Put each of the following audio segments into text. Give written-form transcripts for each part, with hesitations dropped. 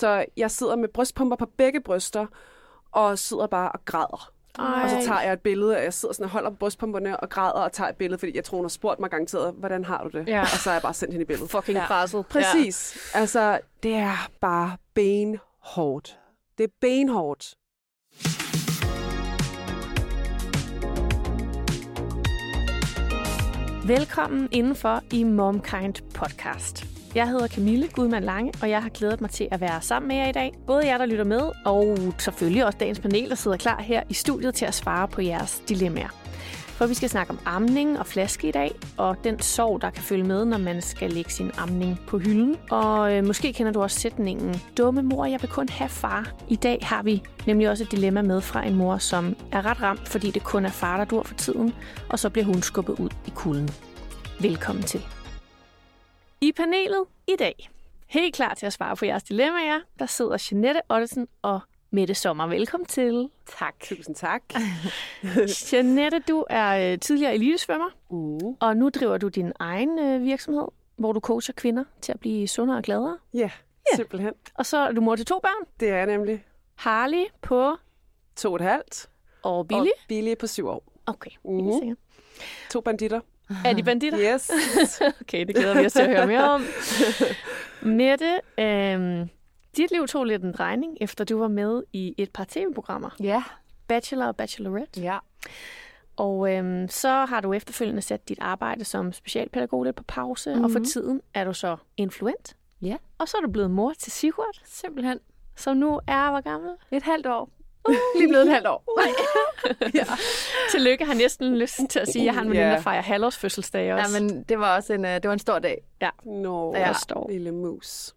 Så jeg sidder med brystpumper på begge bryster, og sidder bare og græder. Og så tager jeg et billede, og jeg sidder sådan og holder på brystpumperne og græder og tager et billede, fordi jeg tror, hun har spurgt mig garanteret, hvordan har du det? Ja. Og så har jeg bare sendt hende et billede. Fucking presset. Præcis. Ja. Altså, det er bare benhårdt. Det er benhårdt. Velkommen indenfor i MomKind podcast. Jeg hedder Camille Gudmann Lange, og jeg har glædet mig til at være sammen med jer i dag. Både jer, der lytter med, og selvfølgelig også dagens panel, der sidder klar her i studiet til at svare på jeres dilemmaer. For vi skal snakke om amning og flaske i dag, og den sorg, der kan følge med, når man skal lægge sin amning på hylden. Og måske kender du også sætningen, dumme mor, jeg vil kun have far. I dag har vi nemlig også et dilemma med fra en mor, som er ret ramt, fordi det kun er far, der dur for tiden, og så bliver hun skubbet ud i kulden. Velkommen til. I panelet i dag, helt klar til at svare på jeres dilemmaer, der sidder Jeanette Ottesen og Mette Sommer. Velkommen til. Tak. Tusind tak. Jeanette, du er tidligere elitesvømmer, og nu driver du din egen virksomhed, hvor du coacher kvinder til at blive sundere og gladere. Ja, simpelthen. Og så er du mor til 2 børn. Det er jeg nemlig. Harley på 2,5. Og Billy? Og Billy på 7 år. Okay, sikkert. 2 banditter. Er de banditter? Yes. Okay, det glæder vi os til at høre mere om. Mette, dit liv tog lidt en drejning, efter du var med i et par tv-programmer. Ja. Bachelor og Bachelorette. Ja. Og så har du efterfølgende sat dit arbejde som specialpædagog lidt på pause, og for tiden er du så influent. Ja. Og så er du blevet mor til Sigurd, Simpelthen. som nu er, hvor gammel? Et halvt år. Lige blevet et halvt år. Ja. Tillykke, har næsten lyst til at sige, at jeg har en veninde, der fejrer halvårsfødselsdag også. Ja, men det var også en stor dag. Ja. Nå, Ja. lille mus.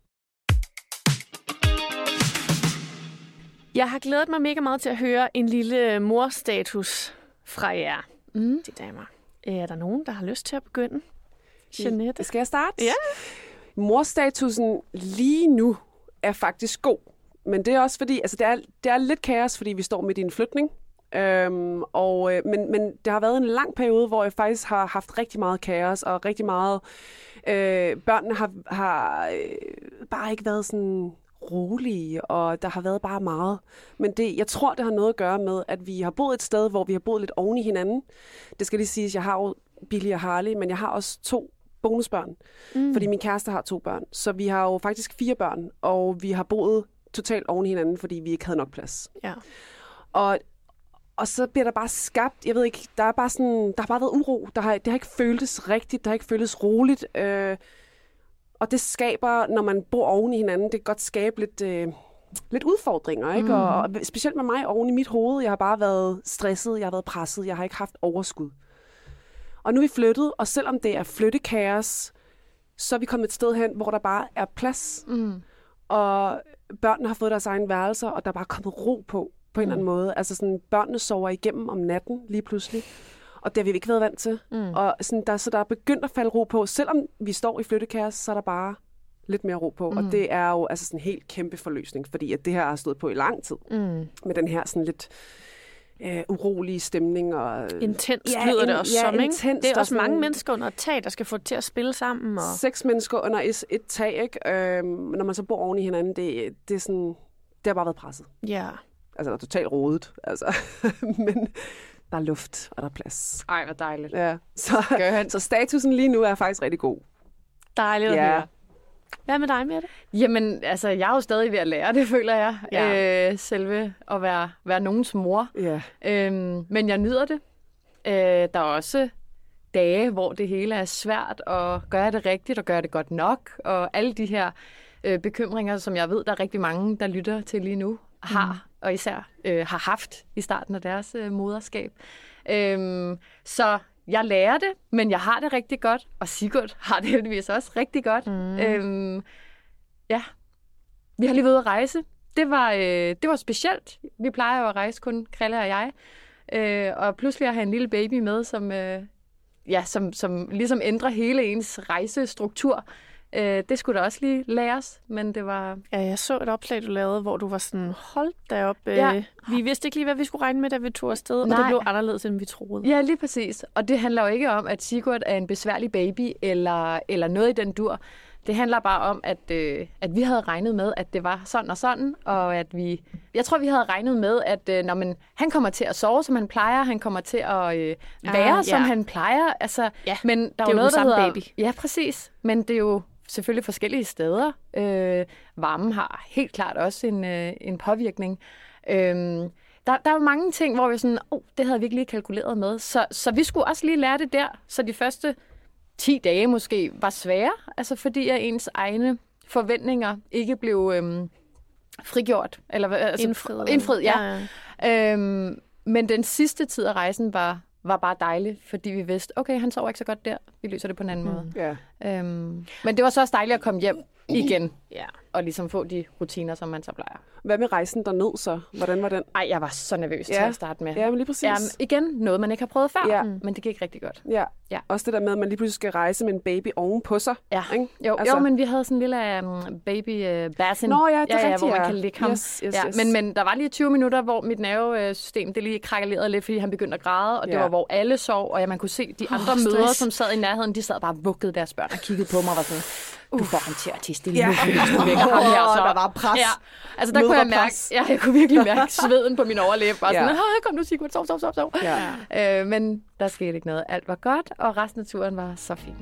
Jeg har glædet mig mega meget til at høre en lille morstatus fra jer, de damer. Er der nogen, der har lyst til at begynde? Jeanette? Skal jeg starte? Ja. Morstatusen lige nu er faktisk god. Men det er også fordi, altså det er lidt kaos, fordi vi står midt i en flytning. Men det har været en lang periode, hvor jeg faktisk har haft rigtig meget kaos, og rigtig meget... børnene har bare ikke været sådan rolige, og der har været bare meget. Men jeg tror, det har noget at gøre med, at vi har boet et sted, hvor vi har boet lidt oven i hinanden. Det skal lige siges, jeg har jo Billy og Harley, men jeg har også 2 bonusbørn, fordi min kæreste har 2 børn. Så vi har jo faktisk 4 børn, og vi har boet totalt oven i hinanden, fordi vi ikke havde nok plads. Ja. Og så bliver der bare skabt, jeg ved ikke, der har bare været uro. Det har ikke føltes rigtigt, det har ikke føltes roligt. Og det skaber, når man bor oven i hinanden, det kan godt skabe lidt udfordringer, ikke? Og specielt med mig oven i mit hoved. Jeg har bare været stresset, jeg har været presset, jeg har ikke haft overskud. Og nu er vi flyttet, og selvom det er flyttekaos, så er vi kommet et sted hen, hvor der bare er plads. Og børnene har fået deres egne værelser, og der er bare kommet ro på en eller anden måde. Altså sådan, børnene sover igennem om natten lige pludselig, og det har vi ikke været vant til. Og sådan, der er begyndt at falde ro på. Selvom vi står i flyttekaos, så er der bare lidt mere ro på. Og det er jo altså sådan en helt kæmpe forløsning, fordi at det her har stået på i lang tid. Med den her sådan lidt urolige stemning. Og Intens lyder det også som, ikke? Intens, det er også mange mennesker under et tag, der skal få det til at spille sammen. Og... 6 mennesker under et tag, ikke? Når man så bor oven i hinanden, det er sådan, det har bare været presset. Ja. Altså, der er totalt rodet, altså. Men der er luft, og der er plads. Ej, hvor dejligt. Ja. Så statusen lige nu er faktisk rigtig god. Dejligt at høre. Hvad med dig, Mette? Jamen, altså, jeg er jo stadig ved at lære det, føler jeg. Ja. Selve at være nogens mor. Ja. Men jeg nyder det. Der er også dage, hvor det hele er svært at gøre det rigtigt og gøre det godt nok. Og alle de her bekymringer, som jeg ved, der er rigtig mange, der lytter til lige nu, har, og især har haft i starten af deres moderskab. Så jeg lærer det, men jeg har det rigtig godt, og Sigurd har det heldigvis også rigtig godt. Ja, vi har lige været ude at rejse. Det var specielt. Vi plejer jo at rejse kun Krille og jeg. Og pludselig at have en lille baby med, som ligesom ændrer hele ens rejsestruktur. Det skulle da også lige læres, men det var... Ja, jeg så et opslag, du lavede, hvor du var sådan, hold da op. Ja. Vi vidste ikke lige, hvad vi skulle regne med, da vi tog afsted, og det blev anderledes, end vi troede. Ja, lige præcis. Og det handler jo ikke om, at Sigurd er en besværlig baby, eller noget i den dur. Det handler bare om, at vi havde regnet med, at det var sådan og sådan, og at jeg tror, vi havde regnet med, at når han kommer til at sove, som han plejer, han kommer til at være, som han plejer. Altså, ja, men der det er jo noget, den samme hedder, baby. Ja, præcis. Men det er jo selvfølgelig forskellige steder. Varmen har helt klart også en påvirkning. Der er jo mange ting, hvor vi sådan, det havde vi ikke lige kalkuleret med. Så vi skulle også lige lære det der, så de første 10 dage måske var svære, altså fordi at ens egne forventninger ikke blev frigjort. Eller, altså, indfriet, ja. Men den sidste tid af rejsen var bare dejlig, fordi vi vidste, okay, han sover ikke så godt der, vi løser det på en anden måde. Ja. Men det var så også dejligt at komme hjem igen, og ligesom få de rutiner, som man så plejer. Hvad med rejsen derned så? Hvordan var den? Ej, jeg var så nervøs til at starte med. Ja, men lige præcis. Igen, noget man ikke har prøvet før, men det gik rigtig godt. Ja. Ja. Også det der med, at man lige pludselig skal rejse med en baby oven på sig. Ja. Ikke? Jo, men vi havde sådan en lille baby basin. Nå ja, det er rigtigt, hvor man kan ligge ham. Yes. Men der var lige 20 minutter, hvor mit nervesystem det lige krakkelerede lidt, fordi han begyndte at græde, og det var, hvor alle sov, og man kunne se de andre mødre, som sad i nærheden, de sad bare og vuggede deres børn og kiggede på mig og var sådan, du får ham til at tisse stille nu, fordi du vækker ham her. Så der var pres. Ja. Altså der kunne jeg mærke, jeg kunne virkelig mærke sveden på min overlæbe, og sådan, kom nu Sigurd, sov. Ja. Men der skete ikke noget. Alt var godt, og resten af turen var så fin.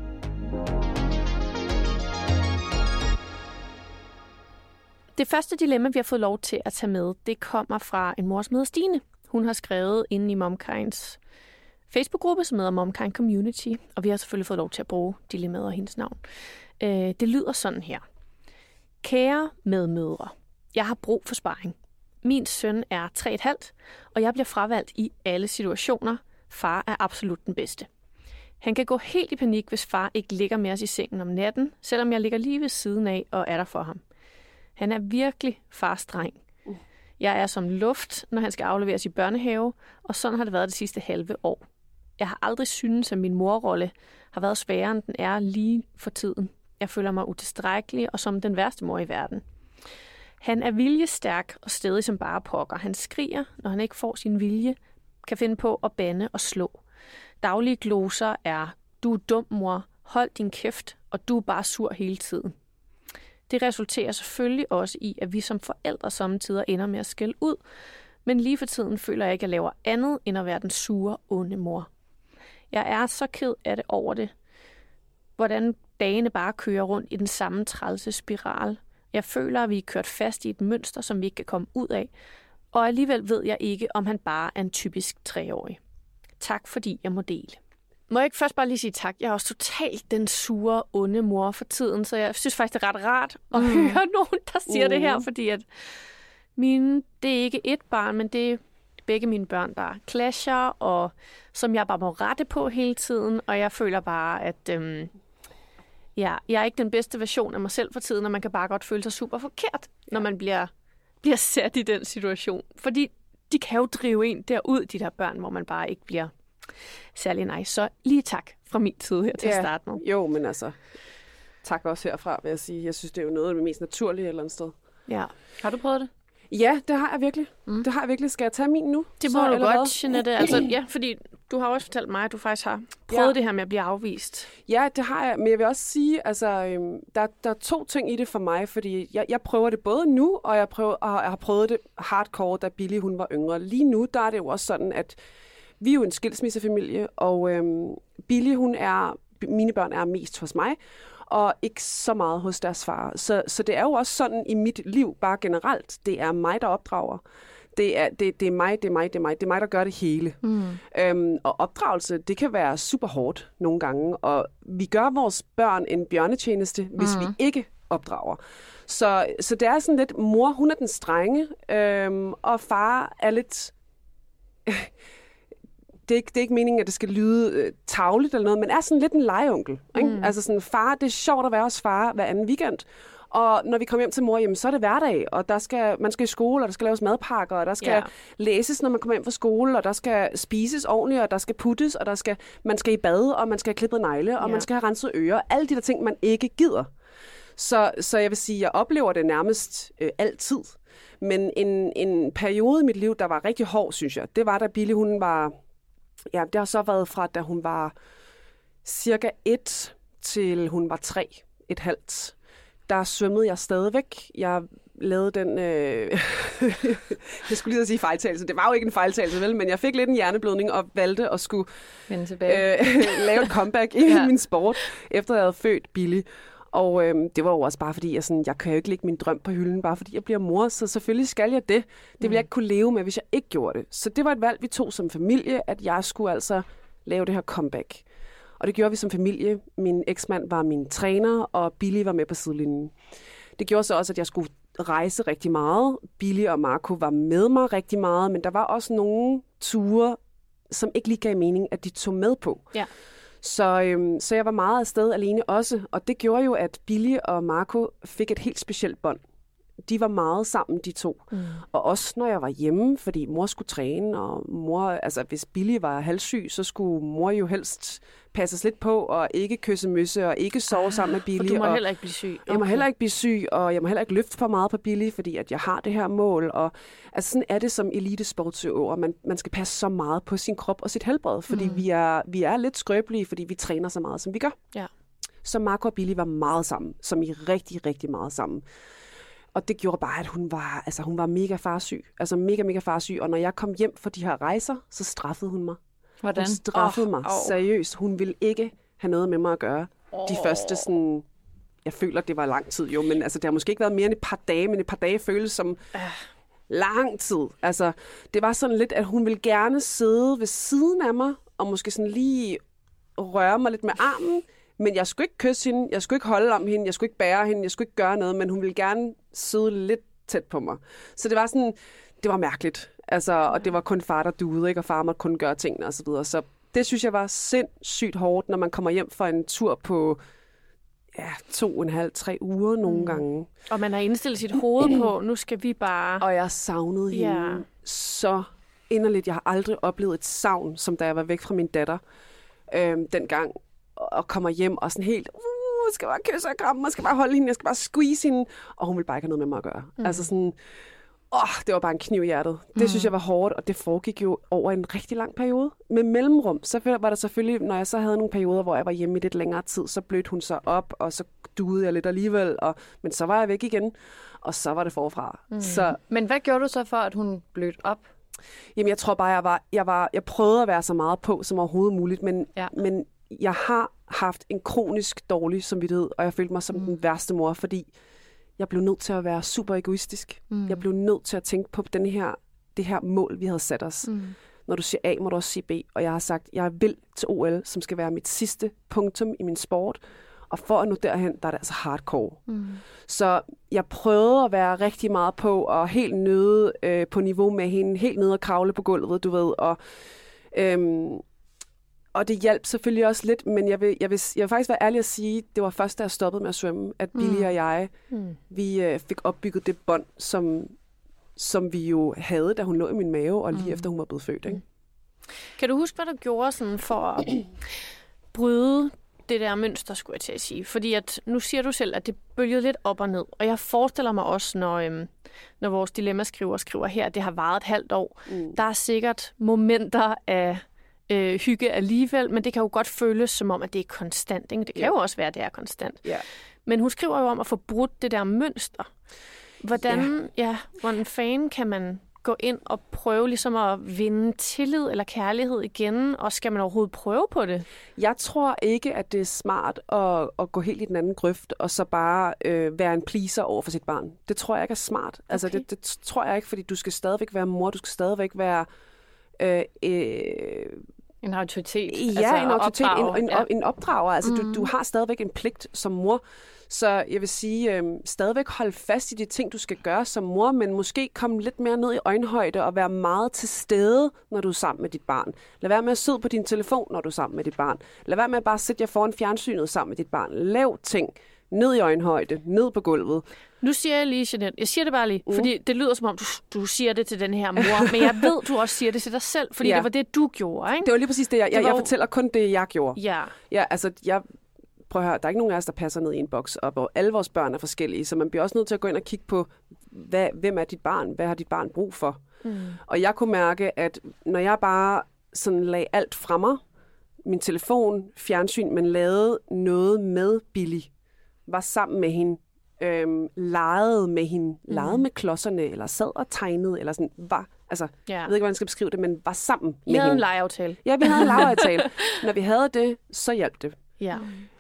Det første dilemma, vi har fået lov til at tage med, det kommer fra en mor, som hedder Stine. Hun har skrevet inde i MomKinds Facebook-gruppe, som hedder MomKind Community, og vi har selvfølgelig fået lov til at bruge dilemmaet og hendes navn. Det lyder sådan her. Kære medmødre, jeg har brug for sparring. Min søn er 3,5, og jeg bliver fravalgt i alle situationer. Far er absolut den bedste. Han kan gå helt i panik, hvis far ikke ligger med os i sengen om natten, selvom jeg ligger lige ved siden af og er der for ham. Han er virkelig farstreng. Jeg er som luft, når han skal afleveres i børnehave, og sådan har det været det sidste halve år. Jeg har aldrig syntes, at min morrolle har været sværere, end den er lige for tiden. Jeg føler mig utilstrækkelig og som den værste mor i verden. Han er viljestærk og stædig som bare pokker. Han skriger, når han ikke får sin vilje, kan finde på at bande og slå. Daglige gloser er, du er dum mor, hold din kæft, og du er bare sur hele tiden. Det resulterer selvfølgelig også i, at vi som forældre samtidig ender med at skælde ud, men lige for tiden føler jeg ikke, at jeg laver andet end at være den sure, onde mor. Jeg er så ked af det over det. Hvordan dagene bare kører rundt i den samme trælse spiral. Jeg føler, at vi er kørt fast i et mønster, som vi ikke kan komme ud af, og alligevel ved jeg ikke, om han bare er en typisk 3-årig. Tak, fordi jeg må dele. Må jeg ikke først bare lige sige tak? Jeg er også totalt den sure, onde mor for tiden, så jeg synes faktisk, det er ret rart at høre nogen, der siger det her, fordi at det er ikke et barn, men det er begge mine børn, der clasher, og som jeg bare må rette på hele tiden, og jeg føler bare, at jeg er ikke den bedste version af mig selv for tiden, og man kan bare godt føle sig super forkert, når man bliver sat i den situation. Fordi de kan jo drive en derud, de der børn, hvor man bare ikke bliver særlig nice. Så lige tak fra min side her til at starte med. Jo, men altså, tak også herfra, vil jeg sige. Jeg synes, det er jo noget af det mest naturlige et eller andet sted. Ja. Har du prøvet det? Ja, det har jeg virkelig. Det har jeg virkelig. Skal jeg tage min nu? Det må du godt, Jeanette. Altså, ja, fordi du har også fortalt mig, at du faktisk har prøvet det her med at blive afvist. Ja, det har jeg. Men jeg vil også sige, altså, der er 2 ting i det for mig, fordi jeg prøver det både nu, og jeg har prøvet det hardcore, da Billy hun var yngre. Lige nu, der er det jo også sådan, at vi er jo en skilsmissefamilie, og Billy, mine børn er mest hos mig, og ikke så meget hos deres far. Så det er jo også sådan i mit liv, bare generelt. Det er mig, der opdrager. Det er mig, der gør det hele. Og opdragelse, det kan være super hårdt nogle gange, og vi gør vores børn en bjørnetjeneste, hvis vi ikke opdrager. Så det er sådan lidt, mor, hun er den strenge, og far er lidt... Det er ikke meningen, at det skal lyde tarveligt eller noget, men er sådan lidt en legeonkel. Ikke? Altså sådan, far, det er sjovt at være hos far hver anden weekend. Og når vi kommer hjem til mor, jamen, så er det hverdag, og man skal i skole, og der skal laves madpakker, og der skal læses, når man kommer hjem fra skole, og der skal spises ordentligt, og der skal puttes, og man skal i bad, og man skal have klippet negle, og man skal have renset ører. Alle de der ting, man ikke gider. Så jeg vil sige, jeg oplever det nærmest altid. Men en periode i mit liv, der var rigtig hård, synes jeg, det var, da Billy, hun var... Ja, det har så været fra, da hun var cirka 1 til hun var 3. et halvt, der svømmede jeg stadigvæk. Jeg lavede den... jeg skulle lige sige fejltagelse. Det var jo ikke en fejltagelse, vel? Men jeg fik lidt en hjerneblødning og valgte at skulle lave et comeback i min sport, efter jeg havde født Billy. Og det var jo også bare fordi, jeg kan jo ikke lægge min drøm på hylden, bare fordi jeg bliver mor, så selvfølgelig skal jeg det. Det ville jeg ikke kunne leve med, hvis jeg ikke gjorde det. Så det var et valg, vi tog som familie, at jeg skulle altså lave det her comeback. Og det gjorde vi som familie. Min eksmand var min træner, og Billy var med på sidelinjen. Det gjorde så også, at jeg skulle rejse rigtig meget. Billy og Marco var med mig rigtig meget, men der var også nogle ture, som ikke lige gav mening, at de tog med på. Ja. Så jeg var meget afsted alene også, og det gjorde jo, at Billy og Marco fik et helt specielt bånd. De var meget sammen, de to. Og også når jeg var hjemme, fordi mor skulle træne, og hvis Billy var halvsyg, så skulle mor jo helst passes lidt på, og ikke kysse møsse, og ikke sove sammen med Billy. For du må heller ikke blive syg. Jeg må heller ikke blive syg, og jeg må heller ikke løfte for meget på Billy, fordi at jeg har det her mål. Og sådan er det som elitesportsøver. Man skal passe så meget på sin krop og sit helbred, fordi vi er lidt skrøbelige, fordi vi træner så meget, som vi gør. Ja. Så Marco og Billy var meget sammen, som i rigtig, rigtig meget sammen. Og det gjorde bare, at hun var mega farsyg. Altså mega farsyg. Og når jeg kom hjem fra de her rejser, så straffede hun mig. Hvordan? Hun straffede mig seriøst. Hun ville ikke have noget med mig at gøre. De første sådan... Jeg føler, det var lang tid jo, men det har måske ikke været mere end et par dage, men et par dage føles som lang tid. Altså, det var sådan lidt, at hun ville gerne sidde ved siden af mig, og måske sådan lige røre mig lidt med armen, men jeg skulle ikke kysse hende, jeg skulle ikke holde om hende, jeg skulle ikke bære hende, jeg skulle ikke gøre noget, men hun ville gerne sidde lidt tæt på mig. Så det var sådan, det var mærkeligt. Og det var kun far, der duede, ikke? Og far måtte kun gøre tingene og så videre. Så det synes jeg var sindssygt hårdt, når man kommer hjem fra en tur på 2,5-3 uger nogle gange. Og man har indstillet sit hoved på, nu skal vi bare... Og jeg savnede hende så inderligt. Jeg har aldrig oplevet et savn, som da jeg var væk fra min datter dengang, og kommer hjem og sådan helt, jeg skal bare kysse og kramme, jeg skal bare holde hende, jeg skal bare squeeze hende, og hun vil bare ikke have noget med mig at gøre. Det var bare en kniv i hjertet. Det synes jeg var hårdt, og det foregik jo over en rigtig lang periode. Med mellemrum, så var der selvfølgelig, når jeg så havde nogle perioder, hvor jeg var hjemme i lidt længere tid, så blødte hun så op, og så duede jeg lidt alligevel, men så var jeg væk igen, og så var det forfra. Så, men hvad gjorde du så for, at hun blødte op? Jamen, jeg tror bare, jeg prøvede at være så meget på som overhovedet muligt, men jeg har haft en kronisk dårlig samvittighed, og jeg følte mig som den værste mor, fordi jeg blev nødt til at være super egoistisk. Jeg blev nødt til at tænke på det her mål, vi havde sat os. Når du siger A, må du også sige B. Og jeg har sagt, jeg vil til OL, som skal være mit sidste punktum i min sport. Og for at nå derhen, der er det altså hardcore. Så jeg prøvede at være rigtig meget på, og helt nede på niveau med hende, helt nede og kravle på gulvet, du ved. Og det hjalp selvfølgelig også lidt, men jeg vil faktisk være ærlig at sige, det var først, da jeg stoppede med at svømme, at Billy og jeg, vi fik opbygget det bånd, som vi jo havde, da hun lå i min mave, og lige efter hun var blevet født. Ikke? Kan du huske, hvad du gjorde sådan for at bryde det der mønster, skulle jeg til at sige? Fordi at, nu siger du selv, at det bølgede lidt op og ned, og jeg forestiller mig også, når vores dilemmaskriver her, det har varet et halvt år, der er sikkert momenter af hygge alligevel, men det kan jo godt føles som om, at det er konstant. Ikke? Det kan jo også være, at det er konstant. Men hun skriver jo om at få brudt det der mønster. Hvordan fanden kan man gå ind og prøve ligesom at vinde tillid eller kærlighed igen, og skal man overhovedet prøve på det? Jeg tror ikke, at det er smart at gå helt i den anden grøft, og så bare være en pleaser over for sit barn. Det tror jeg ikke er smart. Okay. Altså, det tror jeg ikke, fordi du skal stadigvæk være mor, du skal stadigvæk være en autoritet. Ja, en autoritet, en opdrager. Altså, du har stadigvæk en pligt som mor. Så jeg vil sige, stadigvæk holde fast i de ting, du skal gøre som mor, men måske komme lidt mere ned i øjenhøjde og være meget til stede, når du er sammen med dit barn. Lad være med at sidde på din telefon, når du er sammen med dit barn. Lad være med at bare sætte jer foran fjernsynet sammen med dit barn. Lav ting. Ned i øjenhøjde. Ned på gulvet. Nu siger jeg lige, Jeanette, jeg siger det bare lige, fordi det lyder som om, du siger det til den her mor, men jeg ved, du også siger det til dig selv, fordi det var det, du gjorde, ikke? Det var lige præcis det, jeg fortæller kun det, jeg gjorde. Ja, altså, prøv at høre, der er ikke nogen af os, der passer ned i en boks, og alle vores børn er forskellige, så man bliver også nødt til at gå ind og kigge på, hvem er dit barn? Hvad har dit barn brug for? Og jeg kunne mærke, at når jeg bare sådan lagde alt fra mig, min telefon, fjernsyn, men lavede noget med Billy, var sammen med hende, legede med hende, legede med klodserne, eller sad og tegnede, eller sådan, jeg ved ikke, hvordan jeg skal beskrive det, men var sammen med hende. Vi havde en legeaftale. Ja, vi havde en legeaftale. Når vi havde det, så hjalp det. Ja.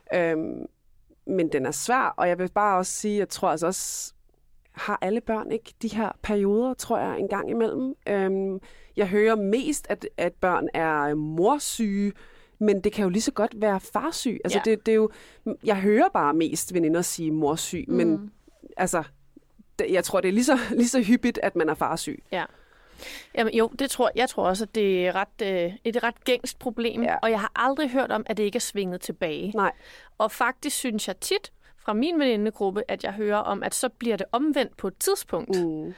Men den er svær, og jeg vil bare også sige, jeg tror altså også, har alle børn ikke de her perioder, tror jeg, en gang imellem. Jeg hører mest, at børn er morsyge, men det kan jo lige så godt være farsyg. Altså, det er jo, jeg hører bare mest veninder sige morsyg, men altså, jeg tror, det er lige så hyppigt, at man er farsyg. Ja. Jamen, jo, jeg tror også, at det er et ret gængst problem, og jeg har aldrig hørt om, at det ikke er svinget tilbage. Nej. Og faktisk synes jeg tit fra min venindegruppe, at jeg hører om, at så bliver det omvendt på et tidspunkt.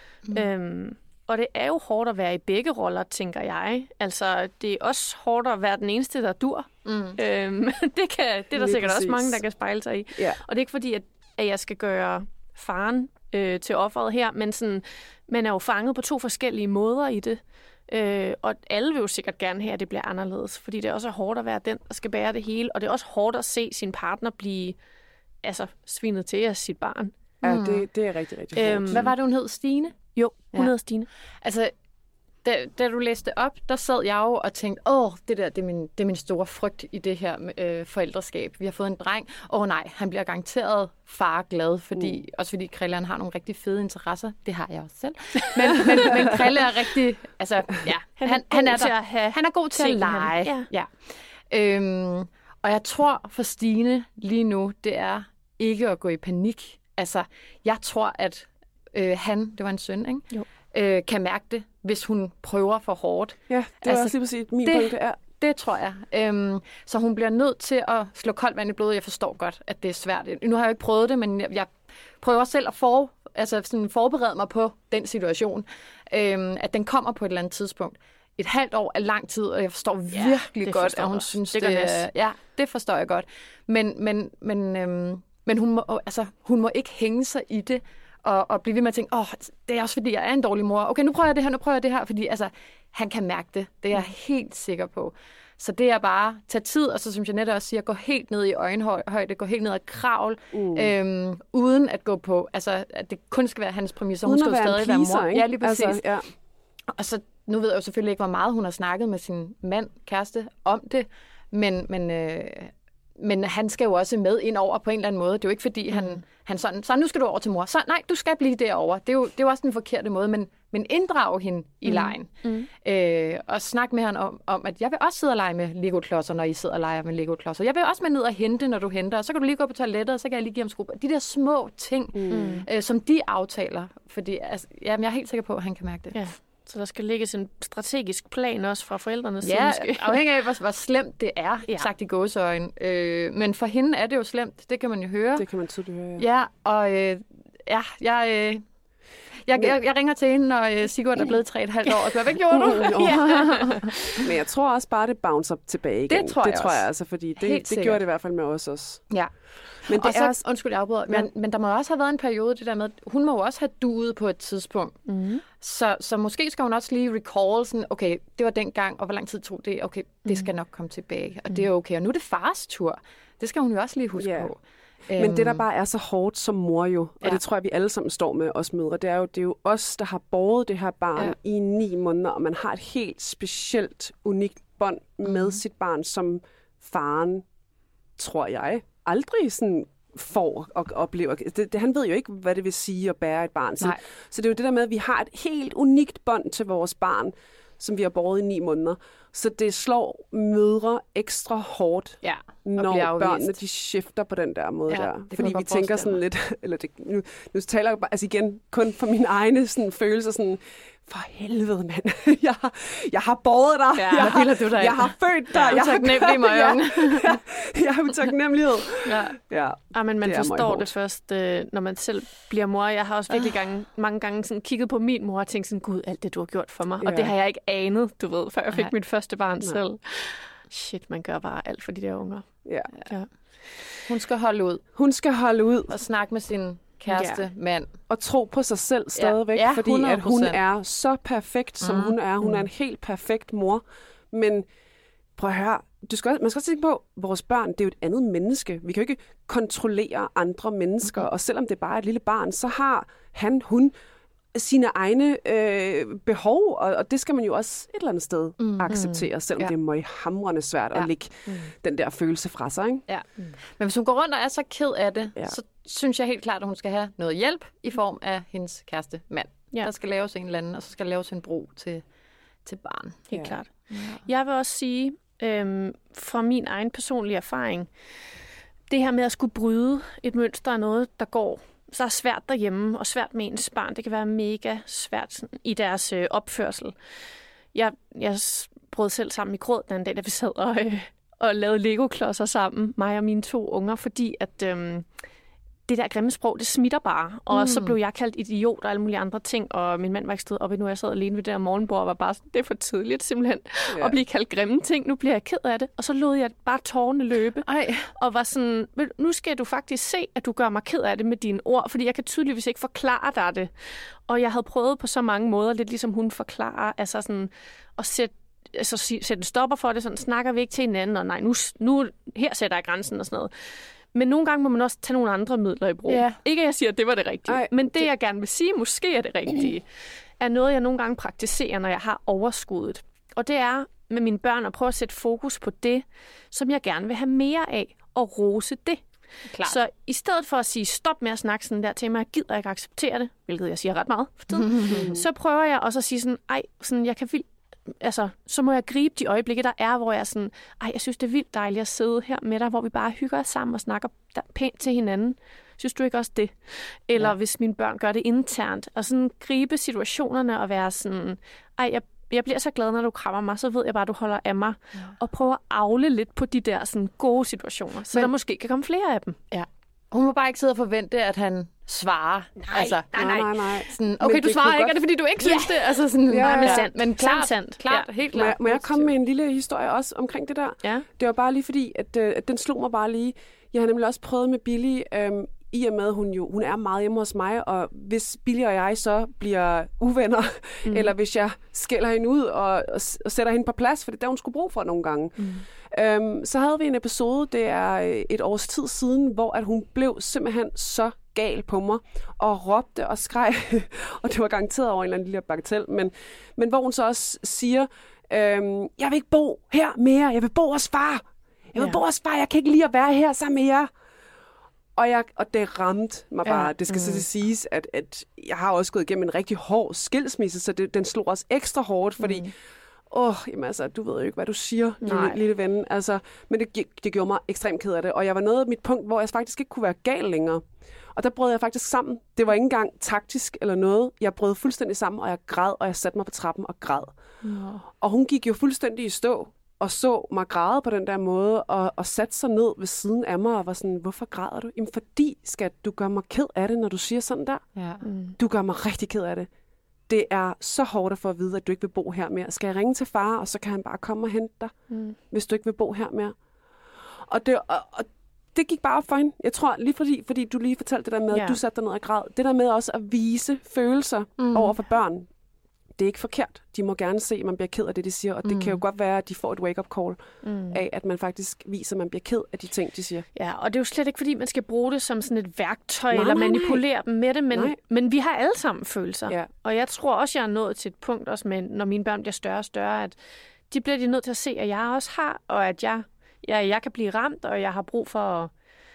Og det er jo hårdt at være i begge roller, tænker jeg. Altså, det er også hårdt at være den eneste, der dur. Det er der sikkert også mange, der kan spejle sig i. Ja. Og det er ikke fordi, at jeg skal gøre faren til offeret her, men sådan, man er jo fanget på 2 forskellige måder i det. Og alle vil jo sikkert gerne have, at det bliver anderledes, fordi det også er hårdt at være den, der skal bære det hele, og det er også hårdt at se sin partner blive svinet til af sit barn. Ja, det er rigtig, rigtig hårdt. Hvad var det, hun hed? Stine? Jo, hun hedder Stine. Altså, da du læste op, der sad jeg jo og tænkte, det er min store frygt i det her forældreskab. Vi har fået en dreng. Nej, han bliver garanteret far glad, også fordi Krille har nogle rigtig fede interesser. Det har jeg også selv. Men Krille er rigtig, altså, ja. Han er god til at lege. Ja. Og jeg tror for Stine lige nu, det er ikke at gå i panik. Altså, jeg tror, at det var en søn, ikke? Jo. Kan mærke det, hvis hun prøver for hårdt. Ja, det er også lige præcis min pointe. Det tror jeg. Så hun bliver nødt til at slå koldt vand i blodet. Jeg forstår godt, at det er svært. Nu har jeg jo ikke prøvet det, men jeg prøver selv at forberede mig på den situation. At den kommer på et eller andet tidspunkt. Et halvt år er lang tid, og jeg forstår virkelig godt, at hun synes, det er... Ja, det forstår jeg godt. Men hun må ikke hænge sig i det, og blive ved med at tænke, det er også fordi, jeg er en dårlig mor. Okay, nu prøver jeg det her, fordi han kan mærke det. Det er jeg helt sikker på. Så det er bare tage tid, og så som Jeanette også siger, gå helt ned i øjenhøjde, gå helt ned og kravl, uden at gå på, at det kun skal være hans præmisser. Hun skal stadig være mor. Ikke? Ja, lige præcis. Altså, ja. Og så, nu ved jeg jo selvfølgelig ikke, hvor meget hun har snakket med sin kæreste om det, men han skal jo også med ind over på en eller anden måde. Det er jo ikke fordi, han sådan, så nu skal du over til mor. Så nej, du skal blive derovre. Det er jo også den forkerte måde, men inddrage hende i lejen. Og snak med ham om, at jeg vil også sidde og lege med Lego-klodser, når I sidder og leger med Lego-klodser. Jeg vil også med ned og hente, når du henter. Og så kan du lige gå på toilettet, og så kan jeg lige give ham skub. De der små ting, som de aftaler. Fordi jeg er helt sikker på, at han kan mærke det. Ja. Så der skal lægges en strategisk plan også fra forældrenes side. Ja, afhængig af, hvor slemt det er, sagt i gåseøjne. Men for hende er det jo slemt. Det kan man jo høre. Det kan man tydeligt høre, ja. Og jeg ringer til hende, når Sigurd er blevet 3,5 år, og spørger, hvad gjorde du? Men jeg tror også bare, det bouncer tilbage igen. Det tror jeg altså, fordi det gjorde det i hvert fald med os også. Ja. Men det er også, undskyld, jeg afbryder, men der må også have været en periode, det der med, hun må jo også have duet på et tidspunkt. Så måske skal hun også lige recall sådan, okay, det var dengang, og hvor lang tid tog det? Okay, det skal nok komme tilbage, og det er okay. Og nu er det fars tur. Det skal hun jo også lige huske på. Men det, der bare er så hårdt som mor jo, og det tror jeg, vi alle sammen står med, os mødre, det er jo os, der har båret det her barn i 9 måneder, og man har et helt specielt, unikt bånd med sit barn, som faren, tror jeg, aldrig sådan får og oplever. Han ved jo ikke, hvad det vil sige at bære et barn. Så det er jo det der med, at vi har et helt unikt bånd til vores barn, som vi har båret i 9 måneder. Så det slår mødre ekstra hårdt, når børnene de skifter på den der måde der. Fordi vi tænker sådan lidt, eller nu taler jeg bare, igen kun for mine egne sådan, følelser, sådan, for helvede, mand. Jeg har båret dig. Ja, jeg har født dig. Jeg er utaknemmelig, Marion. Jeg har utaknemmelighed. Men man forstår det først, når man selv bliver mor. Jeg har også virkelig mange gange sådan, kigget på min mor og tænkt sådan, gud, alt det, du har gjort for mig. Og det har jeg ikke anet, du ved, før jeg fik mit første barn selv. Shit, man gør bare alt for de der unger. Ja. Hun skal holde ud. Og snakke med sin kæreste, mand. Og tro på sig selv stadigvæk, fordi 100%. At hun er så perfekt, som hun er. Hun er en helt perfekt mor. Men prøv at høre, man skal også tænke på, at vores børn, det er jo et andet menneske. Vi kan jo ikke kontrollere andre mennesker, og selvom det bare er et lille barn, så har hun sine egne behov, og det skal man jo også et eller andet sted acceptere, selvom det er møghamrende svært at lægge den der følelse fra sig. Ikke? Ja. Men hvis hun går rundt og er så ked af det, så synes jeg helt klart, at hun skal have noget hjælp i form af hendes kæreste mand. Ja. Der skal laves en eller anden, og så skal laves en bro til barn. Helt klart. Ja. Jeg vil også sige, fra min egen personlige erfaring, det her med at skulle bryde et mønster af noget, der går så er svært derhjemme, og svært med ens barn. Det kan være mega svært i deres opførsel. Jeg brød selv sammen i gråd den dag, da vi sad og lavede Lego-klodser sammen, mig og mine 2 unger, fordi at det der grimme sprog, det smitter bare. Og så blev jeg kaldt idiot og alle mulige andre ting, og min mand var ikke stået op endnu. Jeg sad alene ved det der morgenbord og var bare sådan, det er for tidligt simpelthen at blive kaldt grimme ting. Nu bliver jeg ked af det. Og så lod jeg bare tårerne løbe. Og var sådan, nu skal du faktisk se, at du gør mig ked af det med dine ord, fordi jeg kan tydeligvis ikke forklare dig det. Og jeg havde prøvet på så mange måder, lidt ligesom hun forklarer, altså sådan at sætte en stopper for det, sådan snakker vi ikke til hinanden, og nej, nu her sætter jeg grænsen og sådan noget. Men nogle gange må man også tage nogle andre midler i brug. Yeah. Ikke at jeg siger, at det var det rigtige, men det jeg gerne vil sige, måske er det rigtige, er noget, jeg nogle gange praktiserer, når jeg har overskuddet. Og det er med mine børn at prøve at sætte fokus på det, som jeg gerne vil have mere af, og rose det. Klart. Så i stedet for at sige, stop med at snakke sådan der til mig, jeg gider ikke acceptere det, hvilket jeg siger ret meget for tiden, så prøver jeg også at sige sådan, jeg kan så må jeg gribe de øjeblikke, der er, hvor jeg er sådan, jeg synes, det er vildt dejligt at sidde her med dig, hvor vi bare hygger os sammen og snakker pænt til hinanden. Synes du ikke også det? Eller hvis mine børn gør det internt, og sådan gribe situationerne og være sådan, jeg bliver så glad, når du krammer mig, så ved jeg bare, at du holder af mig, og prøver at avle lidt på de der sådan gode situationer, så der måske kan komme flere af dem. Ja. Hun må bare ikke sidde og forvente, at han svarer. Nej. Sådan, okay, du svarer ikke, er det fordi, du ikke synes det? Altså sådan, men klart, helt klart. Må jeg komme med en lille historie også omkring det der? Ja. Det var bare lige fordi, at den slog mig bare lige. Jeg har nemlig også prøvet med Billy, i og med, hun er meget hjemme hos mig, og hvis Billy og jeg så bliver uvenner, eller hvis jeg skælder hende ud og sætter hende på plads, for det er der, hun skulle bruge for nogle gange, så havde vi en episode, det er et års tid siden, hvor at hun blev simpelthen så gal på mig, og råbte og skreg, og det var garanteret over en eller anden lille bagatel, men hvor hun så også siger, jeg vil ikke bo her mere, jeg vil bo hos far, jeg kan ikke lide at være her sammen med jer. Og det ramte mig bare. Det skal så siges, at jeg har også gået igennem en rigtig hård skilsmisse, så den slog også ekstra hårdt, fordi jamen altså, du ved jo ikke, hvad du siger, lille ven. Altså, men det gjorde mig ekstremt ked af det. Og jeg var nået af mit punkt, hvor jeg faktisk ikke kunne være gal længere. Og der brød jeg faktisk sammen. Det var ikke engang taktisk eller noget. Jeg brød fuldstændig sammen, og jeg græd, og jeg satte mig på trappen og græd. Og hun gik jo fuldstændig i stå, og så mig græde på den der måde, og satte sig ned ved siden af mig, og var sådan, hvorfor græder du? Jamen fordi, skat, du gør mig ked af det, når du siger sådan der. Ja. Du gør mig rigtig ked af det. Det er så hårdt at få at vide, at du ikke vil bo her mere. Skal jeg ringe til far, og så kan han bare komme og hente dig, hvis du ikke vil bo her mere? Og det gik bare op for hende. Jeg tror, lige fordi du lige fortalte det der med, at du satte dig ned og græd. Det der med også at vise følelser over for børn. Det er ikke forkert. De må gerne se, at man bliver ked af det, de siger. Og det kan jo godt være, at de får et wake-up call af, at man faktisk viser, at man bliver ked af de ting, de siger. Ja, og det er jo slet ikke, fordi man skal bruge det som sådan et værktøj, eller manipulere dem med det, men vi har alle sammen følelser. Ja. Og jeg tror også, jeg er nået til et punkt, også med, når mine børn bliver større og større, at de bliver nødt til at se, at jeg også har, og at jeg kan blive ramt, og jeg har brug for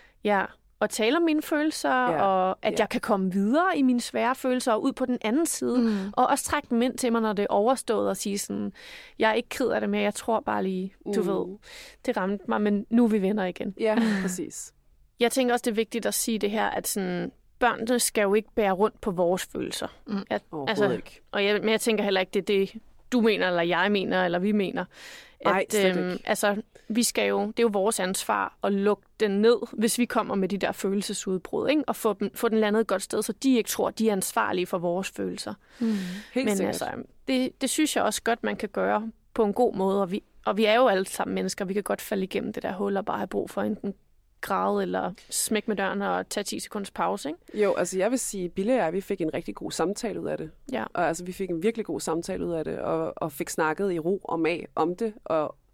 at tale om mine følelser, og at jeg kan komme videre i mine svære følelser og ud på den anden side, og også trække dem ind til mig, når det er overstået, og sige sådan, jeg er ikke ked af det mere, jeg tror bare lige, du ved, det ramte mig, men nu er vi venner igen. Ja, præcis. Jeg tænker også, det er vigtigt at sige det her, at sådan, børnene skal jo ikke bære rundt på vores følelser. Overhovedet ikke. Men jeg tænker heller ikke, det er det, du mener, eller jeg mener, eller vi mener. Nej, altså, vi skal jo, det er jo vores ansvar at lukke den ned, hvis vi kommer med de der følelsesudbrud, ikke? Og få den landet et godt sted, så de ikke tror, at de er ansvarlige for vores følelser. Men altså, det synes jeg også godt, man kan gøre på en god måde, og vi er jo alle sammen mennesker, vi kan godt falde igennem det der hul og bare have brug for enten græde eller smæk med døren og tage 10 sekunders pause, ikke? Jo, altså jeg vil sige, Bille og jeg, vi fik en rigtig god samtale ud af det. Ja. Og altså vi fik en virkelig god samtale ud af det, og fik snakket i ro og mag om det, og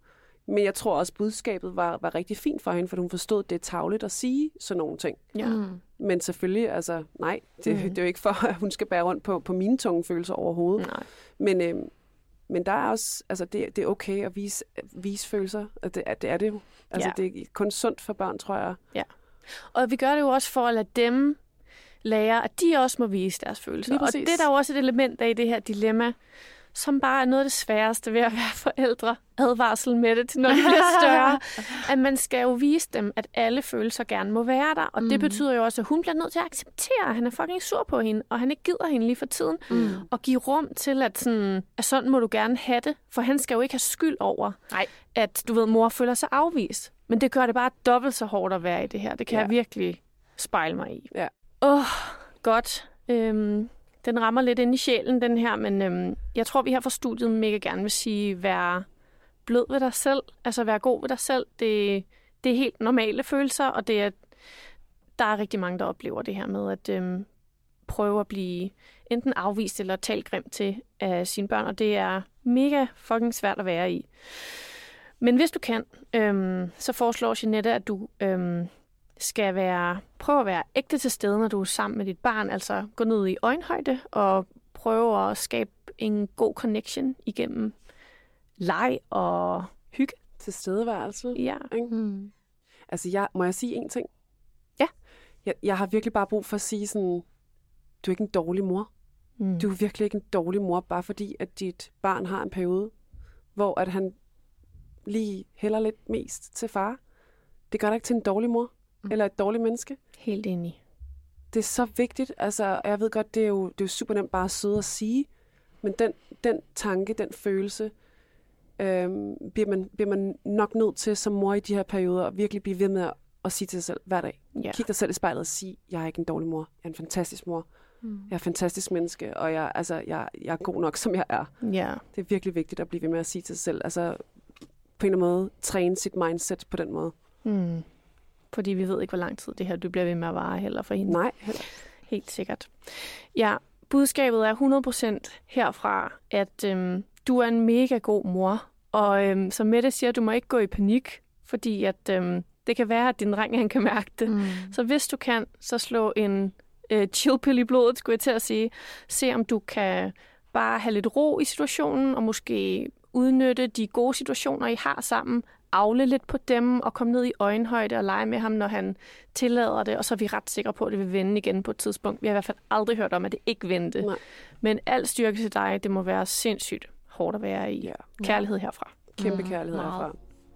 Men jeg tror også, budskabet var rigtig fint for hende, for hun forstod, at det er tarveligt at sige sådan nogle ting. Ja. Men selvfølgelig, altså nej, det er jo ikke for, at hun skal bære rundt på mine tunge følelser overhovedet. Nej. Men der er også, altså det er okay at vise følelser. Det er det jo. Altså det er kun sundt for børn, tror jeg. Ja. Og vi gør det jo også for at lade dem lære, at de også må vise deres følelser. Og det er der jo også et element af i det her dilemma, som bare er noget af det sværeste ved at være forældre. Advarsel med det til, når de bliver større. At man skal jo vise dem, at alle følelser gerne må være der. Og det betyder jo også, at hun bliver nødt til at acceptere, at han er fucking sur på hende, og han ikke gider hende lige for tiden. Og give rum til, at sådan må du gerne have det. For han skal jo ikke have skyld over, at du ved, mor føler sig afvist. Men det gør det bare dobbelt så hårdt at være i det her. Det kan jeg virkelig spejle mig i. Ja. Godt. Den rammer lidt ind i sjælen, den her, men jeg tror, vi her fra studiet mega gerne vil sige, vær blød ved dig selv, altså vær god ved dig selv. Det er helt normale følelser, og der er rigtig mange, der oplever det her med at prøve at blive enten afvist eller talt grimt til af sine børn, og det er mega fucking svært at være i. Men hvis du kan, så foreslår Jeanette, at du skal prøve at være ægte til stede, når du er sammen med dit barn. Altså gå ned i øjenhøjde og prøve at skabe en god connection igennem leg og hygge. Tilstedeværelse. Ja. Altså, må jeg sige en ting? Ja. Jeg har virkelig bare brug for at sige sådan, du er ikke en dårlig mor. Du er virkelig ikke en dårlig mor, bare fordi, at dit barn har en periode, hvor at han lige hælder lidt mest til far. Det gør dig ikke til en dårlig mor. Eller et dårligt menneske. Helt enig. Det er så vigtigt. Altså, jeg ved godt, det er jo super nemt bare at sidde og sige. Men den tanke, den følelse, bliver man nok nødt til som mor i de her perioder at virkelig blive ved med at sige til sig selv hver dag. Ja. Kig dig selv i spejlet og sige, jeg er ikke en dårlig mor. Jeg er en fantastisk mor. Jeg er et fantastisk menneske, og jeg er god nok, som jeg er. Ja. Det er virkelig vigtigt at blive ved med at sige til sig selv. Altså, på en eller anden måde, træne sit mindset på den måde. Fordi vi ved ikke, hvor lang tid det her du bliver ved med at vare heller for hende. Nej, heller. Helt sikkert. Ja, budskabet er 100% herfra, at du er en mega god mor. Og som Mette siger, du må ikke gå i panik, fordi at, det kan være, at din dreng han kan mærke det. Så hvis du kan, så slå en chillpill i blodet, skulle jeg til at sige. Se om du kan bare have lidt ro i situationen, og måske udnytte de gode situationer, I har sammen, afle lidt på dem og komme ned i øjenhøjde og lege med ham, når han tillader det, og så er vi ret sikre på, at det vil vende igen på et tidspunkt. Vi har i hvert fald aldrig hørt om, at det ikke vendte. Nej. Men al styrke til dig, det må være sindssygt hårdt at være i. Kærlighed herfra. Kæmpe kærlighed herfra.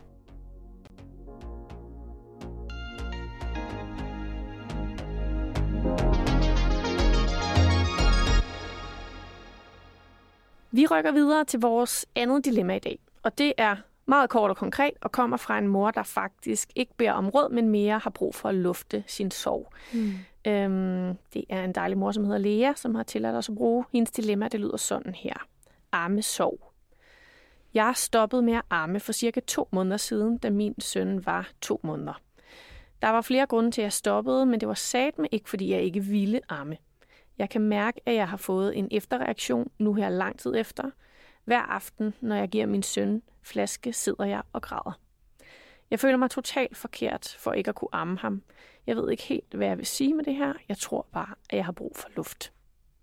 Vi rykker videre til vores andet dilemma i dag, og det er meget kort og konkret, og kommer fra en mor, der faktisk ikke beder om råd, men mere har brug for at lufte sin sorg. Det er en dejlig mor, som hedder Lea, som har tilladt os at bruge hendes dilemma. Det lyder sådan her. Ammesorg. Jeg stoppede med at amme for cirka 2 måneder siden, da min søn var 2 måneder. Der var flere grunde til, at jeg stoppede, men det var satme ikke, fordi jeg ikke ville amme. Jeg kan mærke, at jeg har fået en efterreaktion nu her lang tid efter. Hver aften, når jeg giver min søn flaske, sidder jeg og græder. Jeg føler mig totalt forkert for ikke at kunne amme ham. Jeg ved ikke helt, hvad jeg vil sige med det her. Jeg tror bare, at jeg har brug for luft.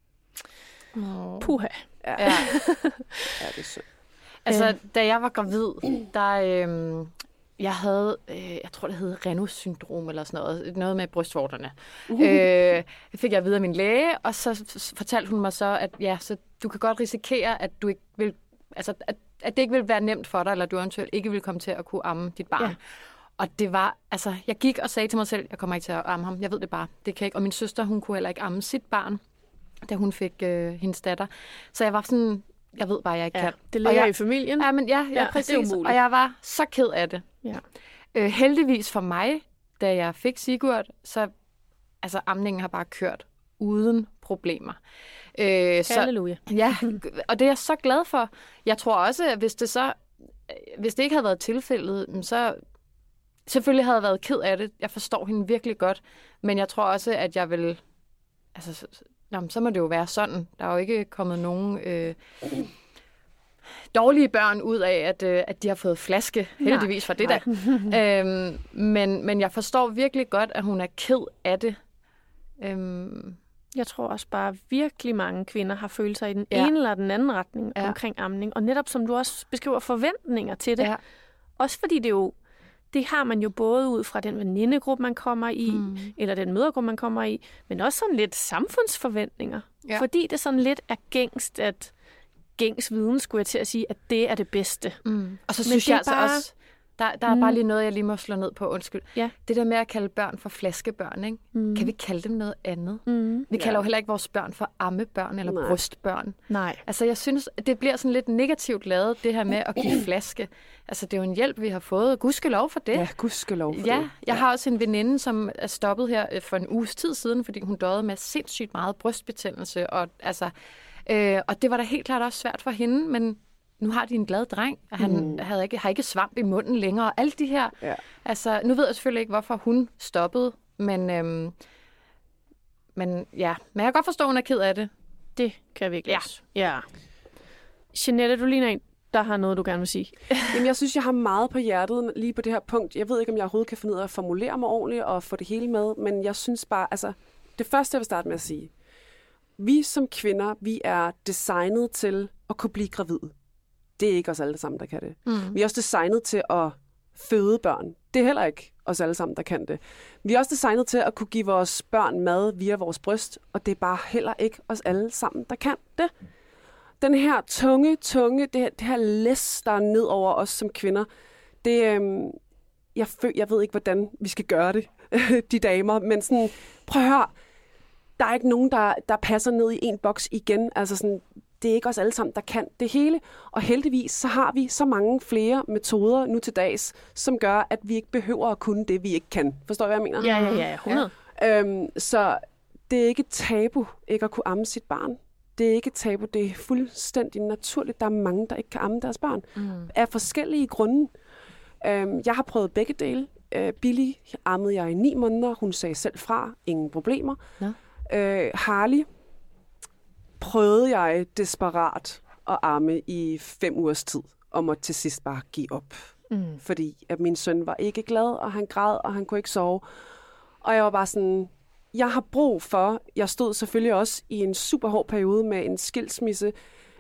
Puha. Ja, det er synd. Altså, da jeg var gravid, der jeg havde, jeg tror det hed Renu-syndrom eller sådan noget med brystvorterne. Det fik jeg videre af min læge, og så fortalte hun mig så, at ja, så du kan godt risikere, at du ikke vil, altså at det ikke vil være nemt for dig, eller du eventuelt ikke vil komme til at kunne amme dit barn. Ja. Og det var, altså, jeg gik og sagde til mig selv, jeg kommer ikke til at amme ham. Jeg ved det bare, det kan ikke. Og min søster, hun kunne heller ikke amme sit barn, da hun fik hendes datter. Så jeg var sådan, jeg ved bare, jeg ikke kan. Det ligger i familien. Ja, men ja, præcis. Det er umuligt. Og jeg var så ked af det. Ja. Heldigvis for mig, da jeg fik Sigurd, så altså amningen har bare kørt uden problemer. Halleluja. Ja, og det er jeg så glad for. Jeg tror også, at hvis det ikke havde været tilfældet, så selvfølgelig havde jeg været ked af det. Jeg forstår hende virkelig godt, men jeg tror også, at jeg vil, altså, så må det jo være sådan. Der er jo ikke kommet nogen dårlige børn ud af, at de har fået flaske. Heldigvis for det der. Men jeg forstår virkelig godt, at hun er ked af det. Jeg tror også bare, at virkelig mange kvinder har følelser i den ene eller den anden retning omkring amning. Og netop som du også beskriver, forventninger til det. Ja. Også fordi det har man jo både ud fra den venindegruppe, man kommer i, eller den mødergruppe, man kommer i, men også sådan lidt samfundsforventninger. Ja. Fordi det sådan lidt er gængs viden, skulle jeg til at sige, at det er det bedste. Og så synes jeg altså også, der er bare lige noget, jeg lige må slå ned på, undskyld. Ja. Det der med at kalde børn for flaskebørn, ikke? Kan vi kalde dem noget andet? Vi kalder jo heller ikke vores børn for ammebørn eller brystbørn. Nej. Altså jeg synes, det bliver sådan lidt negativt lavet, det her med at give flaske. Altså det er jo en hjælp, vi har fået. Gudskelov for det. Ja, gudskelov for det. Ja, jeg har også en veninde, som er stoppet her for en uges tid siden, fordi hun døde med sindssygt meget brystbetændelse. Og det var da helt klart også svært for hende, men nu har de en glad dreng, og han har ikke svamp i munden længere, og alle de her. Ja. Altså, nu ved jeg selvfølgelig ikke, hvorfor hun stoppede, men jeg kan godt forstå, at hun er ked af det. Det kan jeg virkelig også. Ja. Jeanette, du ligner en, der har noget, du gerne vil sige. Jamen, jeg synes, jeg har meget på hjertet lige på det her punkt. Jeg ved ikke, om jeg overhovedet kan finde ud af at formulere mig ordentligt og få det hele med, men jeg synes bare, altså, det første, jeg vil starte med at sige, vi som kvinder, vi er designet til at kunne blive gravide. Det er ikke os alle sammen, der kan det. Vi er også designet til at føde børn. Det er heller ikke os alle sammen, der kan det. Vi er også designet til at kunne give vores børn mad via vores bryst, og det er bare heller ikke os alle sammen, der kan det. Den her tunge, det her læs, der er ned over os som kvinder, det, jeg ved ikke, hvordan vi skal gøre det, de damer, men sådan, prøv at høre, der er ikke nogen, der passer ned i en boks igen. Altså sådan, det er ikke os alle sammen, der kan det hele. Og heldigvis så har vi så mange flere metoder nu til dags, som gør, at vi ikke behøver at kunne det, vi ikke kan. Forstår du, hvad jeg mener? Ja, 100. Så det er ikke et tabu ikke at kunne amme sit barn. Det er ikke et tabu, det er fuldstændig naturligt. Der er mange, der ikke kan amme deres børn. Af forskellige grunde. Jeg har prøvet begge dele. Billy ammede jeg i 9 måneder. Hun sagde selv fra. Ingen problemer. Harley prøvede jeg desperat at amme i 5 ugers tid, og måtte til sidst bare give op. Fordi at min søn var ikke glad, og han græd, og han kunne ikke sove. Og jeg var bare sådan, jeg har brug for, jeg stod selvfølgelig også i en super hård periode med en skilsmisse.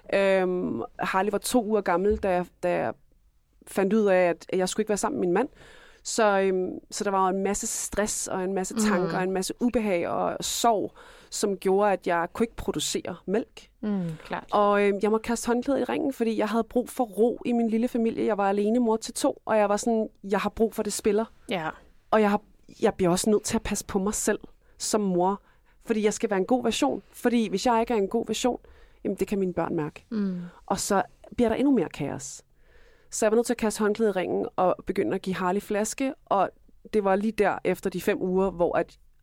Harley var 2 uger gammel, da jeg fandt ud af, at jeg skulle ikke være sammen med min mand. Så der var en masse stress, og en masse tanker, og en masse ubehag og sorg, som gjorde, at jeg kunne ikke producere mælk. Klart. Og jeg måtte kaste håndklædet i ringen, fordi jeg havde brug for ro i min lille familie. Jeg var alene mor til 2, og jeg var sådan, jeg har brug for det spiller. Ja. Og jeg bliver også nødt til at passe på mig selv som mor, fordi jeg skal være en god version. Fordi hvis jeg ikke er en god version, jamen det kan mine børn mærke. Og så bliver der endnu mere kaos. Så jeg var nødt til at kaste håndklædet i ringen og begynde at give Harley flaske, og det var lige der efter de 5 uger, hvor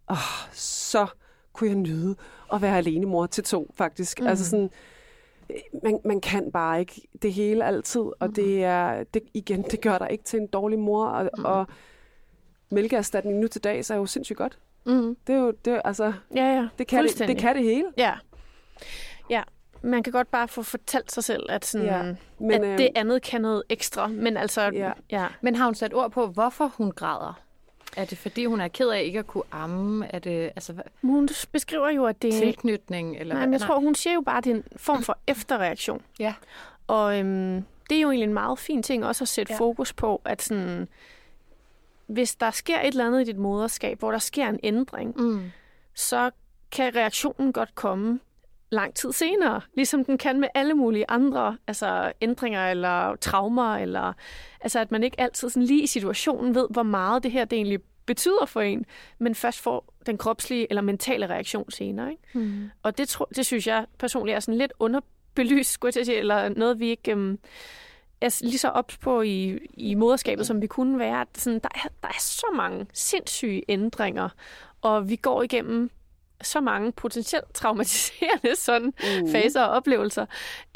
så kunne jeg nyde at være alene mor til 2, faktisk. Altså sådan, man kan bare ikke det hele altid, og det gør dig ikke til en dårlig mor, og mælkeerstatning nu til dags er jo sindssygt godt. Det er jo altså, det kan det hele. Ja. Man kan godt bare få fortalt sig selv, at, sådan, at det andet kan noget ekstra. Men altså, Men har hun sat ord på, hvorfor hun græder? Er det fordi, hun er ked af ikke at kunne amme? Er det, altså, hun beskriver jo, at det er tilknytning? Eller nej, men jeg tror, hun siger jo bare, at det er en form for efterreaktion. Ja. Og det er jo egentlig en meget fin ting også at sætte fokus på, at sådan, hvis der sker et eller andet i dit moderskab, hvor der sker en ændring, så kan reaktionen godt komme lang tid senere, ligesom den kan med alle mulige andre ændringer eller traumer, eller altså at man ikke altid sådan lige i situationen ved, hvor meget det her det egentlig betyder for en, men først får den kropslige eller mentale reaktion senere. Ikke? Og det synes jeg personligt er sådan lidt underbelyst, skulle jeg sige, eller noget vi ikke er lige så ops på i moderskabet, som vi kunne være. At sådan, der er så mange sindssyge ændringer, og vi går igennem så mange potentielt traumatiserende sådan faser og oplevelser,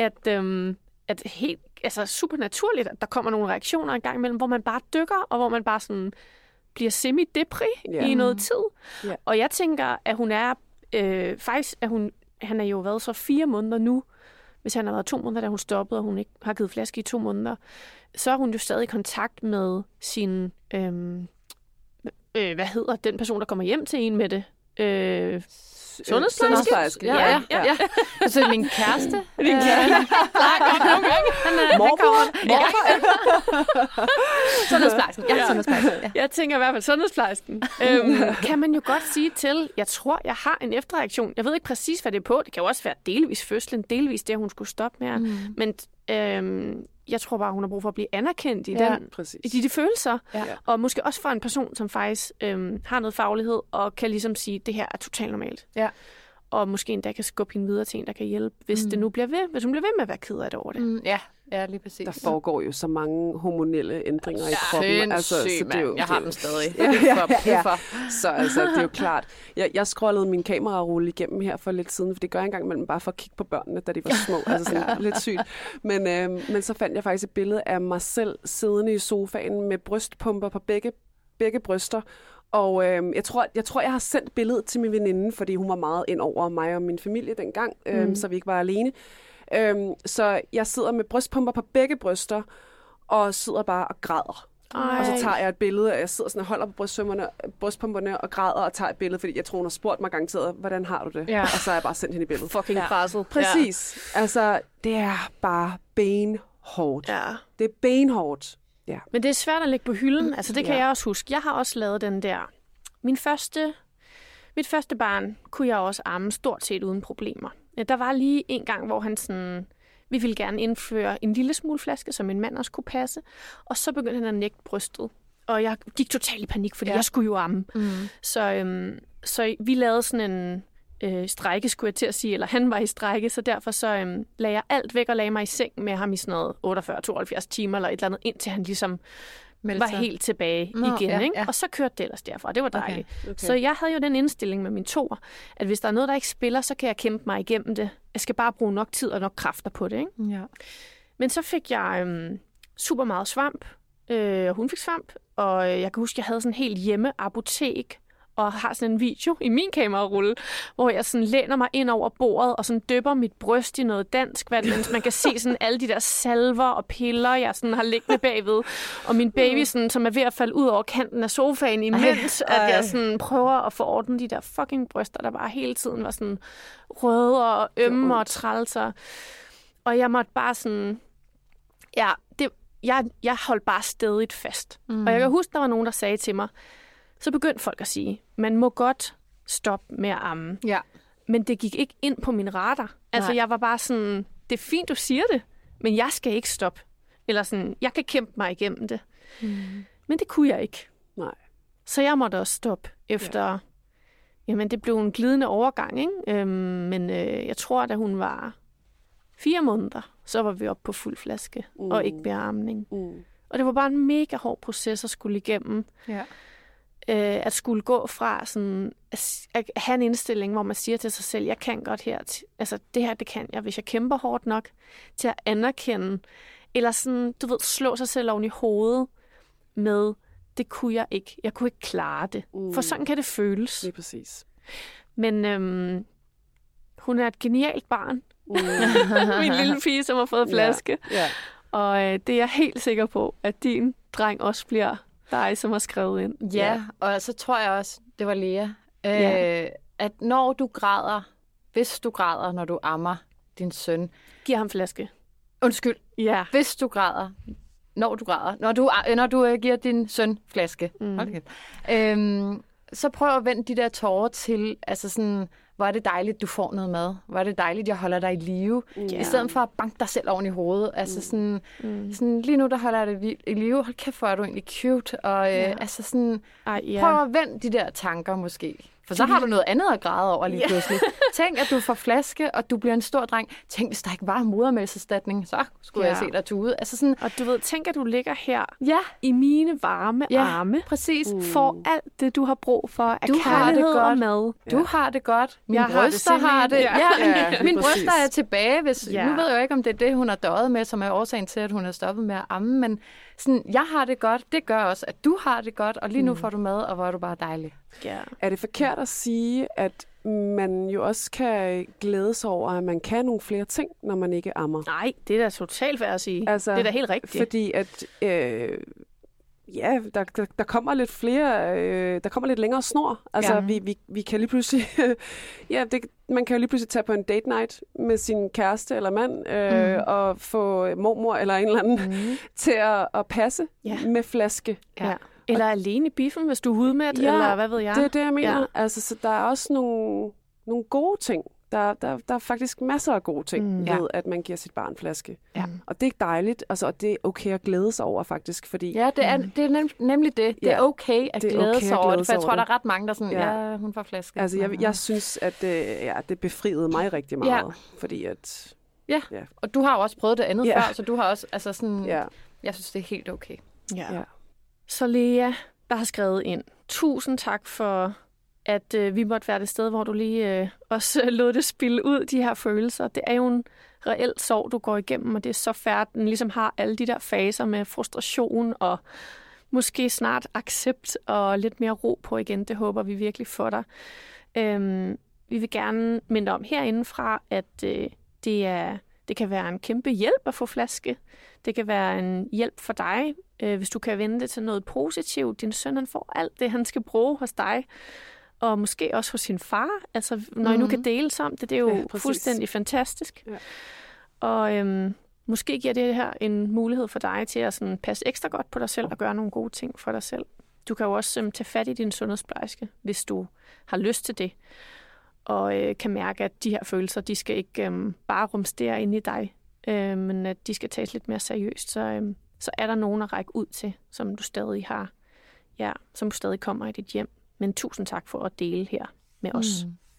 at helt super naturligt, at der kommer nogle reaktioner en gang imellem, hvor man bare dykker, og hvor man bare sådan bliver semi-depri i noget tid. Og jeg tænker, at hun er faktisk, han er jo været så 4 måneder nu hvis han har været 2 måneder, da hun stoppede, og hun ikke har givet flaske i 2 måneder, så er hun jo stadig i kontakt med sin, hvad hedder den person, der kommer hjem til en med det? Sundhedsplejerske? Ja. Altså min kæreste. Din kæreste. Sundhedsplejersken. Ja, sundhedsplejersken. Ja. Jeg tænker i hvert fald sundhedsplejersken. Kan man jo godt sige til, jeg tror, jeg har en efterreaktion. Jeg ved ikke præcis, hvad det er på. Det kan jo også være delvis fødslen, delvis det, hun skulle stoppe med. Men jeg tror bare, hun har brug for at blive anerkendt i de følelser. Ja. Og måske også for en person, som faktisk har noget faglighed, og kan ligesom sige, at det her er totalt normalt. Ja. Og måske endda kan skubbe hende videre til en, der kan hjælpe, hvis det nu bliver ved, hvis hun bliver ved med at være ked af det over det. Ja, lige præcis. Der foregår jo så mange hormonelle ændringer i kroppen. Altså, så det er jo, jeg har dem stadig. Så altså, det er jo klart. Jeg scrollede min kamerarulle igennem her for lidt siden, for det gør jeg engang imellem bare for at kigge på børnene, da de var små. Altså sådan lidt sygt. Men så fandt jeg faktisk et billede af mig selv siddende i sofaen med brystpumper på begge bryster. Og jeg tror, jeg har sendt billedet til min veninde, fordi hun var meget ind over mig og min familie dengang, så vi ikke var alene. Så jeg sidder med brystpumper på begge bryster, og sidder bare og græder. Og så tager jeg et billede, og jeg sidder sådan og holder på brystpumperne og græder og tager et billede, fordi jeg tror, hun har spurgt mig garanteret, hvordan har du det? Ja. Og så har jeg bare sendt hende et billede. Fucking presset. Præcis. Ja. Altså, det er bare benhårdt. Ja. Det er benhårdt. Ja. Men det er svært at lægge på hylden. Altså, det kan jeg også huske. Jeg har også lavet den der. Mit første barn kunne jeg også amme stort set uden problemer. Der var lige en gang, hvor han sådan, vi ville gerne indføre en lille smule flaske, som min mand også kunne passe. Og så begyndte han at nægte brystet. Og jeg gik totalt i panik, fordi jeg skulle jo amme. Så vi lavede sådan en strejke, skulle jeg til at sige, eller han var i strejke, så derfor så lagde jeg alt væk og lagde mig i seng med ham i sådan noget 48-72 timer eller et eller andet, indtil han ligesom var helt tilbage igen. Ikke? Og så kørte det ellers derfra. Det var dejligt. Okay. Så jeg havde jo den indstilling med min toer, at hvis der er noget, der ikke spiller, så kan jeg kæmpe mig igennem det. Jeg skal bare bruge nok tid og nok kræfter på det. Ikke? Ja. Men så fik jeg super meget svamp, og hun fik svamp, og jeg kan huske, jeg havde sådan en helt hjemmeapotek, og har sådan en video i min kamerarulle, hvor jeg sådan læner mig ind over bordet og sådan dypper mit bryst i noget dansk, mens man kan se sådan alle de der salver og piller, jeg sådan har liggende bagved. Og min baby, sådan, som er ved at falde ud over kanten af sofaen, imens at jeg sådan prøver at få ordnet de der fucking bryster, der bare hele tiden var sådan røde og ømme og trælser. Og jeg måtte bare sådan... Ja, jeg holdt bare stædigt fast. Og jeg kan huske, der var nogen, der sagde til mig, så begyndte folk at sige, man må godt stoppe med at amme. Ja. Men det gik ikke ind på min radar. Altså, jeg var bare sådan, det er fint, du siger det, men jeg skal ikke stoppe. Eller sådan, jeg kan kæmpe mig igennem det. Men det kunne jeg ikke. Nej. Så jeg måtte også stoppe efter... Jamen, det blev en glidende overgang, ikke? Men jeg tror, da hun var 4 måneder, så var vi oppe på fuld flaske, og ikke mere amning. Og det var bare en mega hård proces at skulle igennem. Ja. At skulle gå fra sådan, at have en indstilling, hvor man siger til sig selv, jeg kan godt her, altså det her, det kan jeg, hvis jeg kæmper hårdt nok, til at anerkende, eller sådan, du ved, slå sig selv oven i hovedet med, det kunne jeg ikke. Jeg kunne ikke klare det. For sådan kan det føles. Det er præcis. Men hun er et genialt barn. Min lille pige, som har fået flaske. Yeah. Og det er jeg helt sikker på, at din dreng også bliver dig, som har skrevet ind. Ja, og så tror jeg også, det var Lea, at når du græder, hvis du græder, når du ammer din søn. Giv ham flaske. Undskyld. Ja. Hvis du græder, når du græder, når du giver din søn flaske. Så prøv at vende de der tårer til, altså sådan, hvor er det dejligt, du får noget mad. Hvor er det dejligt, jeg holder dig i live. I stedet for at banke dig selv oven i hovedet. Altså sådan, lige nu, der holder jeg dig i live. Hold kæft, hvor er du egentlig cute. Og altså sådan, prøv at vende de der tanker måske. For så har du noget andet at græde over lige pludselig. Tænk, at du får flaske, og du bliver en stor dreng. Tænk, hvis der ikke var modermælkserstatning, så skulle jeg se dig tude. Altså sådan, og du ved, tænk, at du ligger her i mine varme arme. Præcis. For alt det, du har brug for af kærlighed og mad. Du har det godt. Mine bryster har det. Mine bryster er tilbage. Nu ved jeg jo ikke, om det er det, hun har døjet med, som er årsagen til, at hun har stoppet med at amme. Men sådan, jeg har det godt. Det gør også, at du har det godt. Og lige nu får du mad, og hvor er du bare dejlig. Er det forkert at sige, at man jo også kan glæde sig over, at man kan nogle flere ting, når man ikke ammer. Nej, det er da totalt værd at sige. Altså, det er da helt rigtigt. Fordi at der kommer lidt flere, der kommer lidt længere snor. Altså, vi kan lige pludselig, man kan jo lige pludselig tage på en date night med sin kæreste eller mand, og få mormor eller en eller anden til at passe med flaske. Ja. Eller alene i biffen, hvis du er hudmæt, eller hvad ved jeg. Det er det, jeg mener. Ja. Altså, så der er også nogle gode ting. Der er faktisk masser af gode ting ved, at man giver sit barn flaske. Ja. Og det er dejligt, altså, og det er okay at glæde sig over, faktisk. Fordi, det er nemlig det. Det er okay at glæde sig over det, for jeg tror, der er ret mange, der sådan, hun får flaske. Altså, jeg synes, at det befriede mig rigtig meget. Fordi at... Ja, og du har jo også prøvet det andet før, så du har også, altså sådan... Jeg synes, det er helt okay. Ja. Så Lea, der har skrevet ind. Tusind tak for... at vi måtte være det sted, hvor du lige også lod det spille ud, de her følelser. Det er jo en reel sorg, du går igennem, og det er så færdigt, at den ligesom har alle de der faser med frustration og måske snart accept og lidt mere ro på igen. Det håber vi virkelig for dig. Vi vil gerne minde om herindefra, at det kan være en kæmpe hjælp at få flaske. Det kan være en hjælp for dig, hvis du kan vende det til noget positivt. Din søn, han får alt det, han skal bruge hos dig. Og måske også hos sin far. Altså, når I nu kan dele om det, det er jo fuldstændig fantastisk. Ja. Og måske giver det her en mulighed for dig til at sådan, passe ekstra godt på dig selv og gøre nogle gode ting for dig selv. Du kan jo også tage fat i din sundhedsplejerske, hvis du har lyst til det. Og kan mærke, at de her følelser, de skal ikke bare rumstere ind i dig, men at de skal tages lidt mere seriøst. Så er der nogen at række ud til, som du stadig har, som stadig kommer i dit hjem. Men tusind tak for at dele her med os.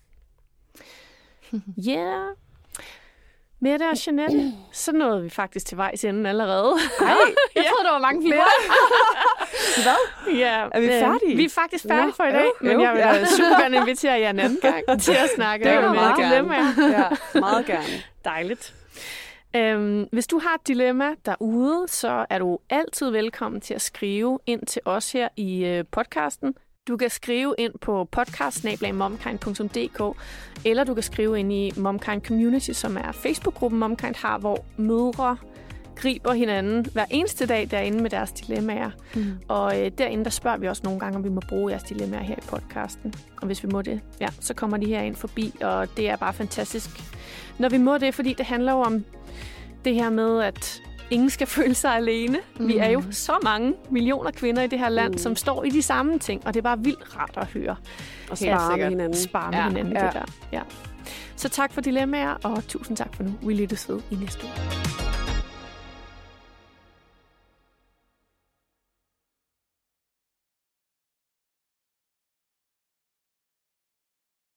Mette og Jeanette, så nåede vi faktisk til vejs enden allerede. Nej, jeg troede, der var mange flere. Hvad? Ja, er vi færdige? Vi er faktisk færdige for i dag, men jeg vil super gerne invitere jer en anden gang til at snakke om dilemmaer. Ja, meget gerne. Dejligt. Hvis du har et dilemma derude, så er du altid velkommen til at skrive ind til os her i podcasten. Du kan skrive ind på podcast@momkind.dk, eller du kan skrive ind i Momkind Community, som er Facebook-gruppen Momkind har, hvor mødre griber hinanden hver eneste dag derinde med deres dilemmaer. Og derinde, der spørger vi også nogle gange, om vi må bruge jeres dilemmaer her i podcasten. Og hvis vi må det, så kommer de her ind forbi, og det er bare fantastisk. Når vi må det, fordi det handler jo om det her med, at ingen skal føle sig alene. Vi er jo så mange millioner kvinder i det her land, som står i de samme ting, og det er bare vildt rart at høre. Og spare med hinanden. Spare med hinanden, det der. Ja. Så tak for dilemmaer, og tusind tak for nu. Vi lyttes ved i næste uge.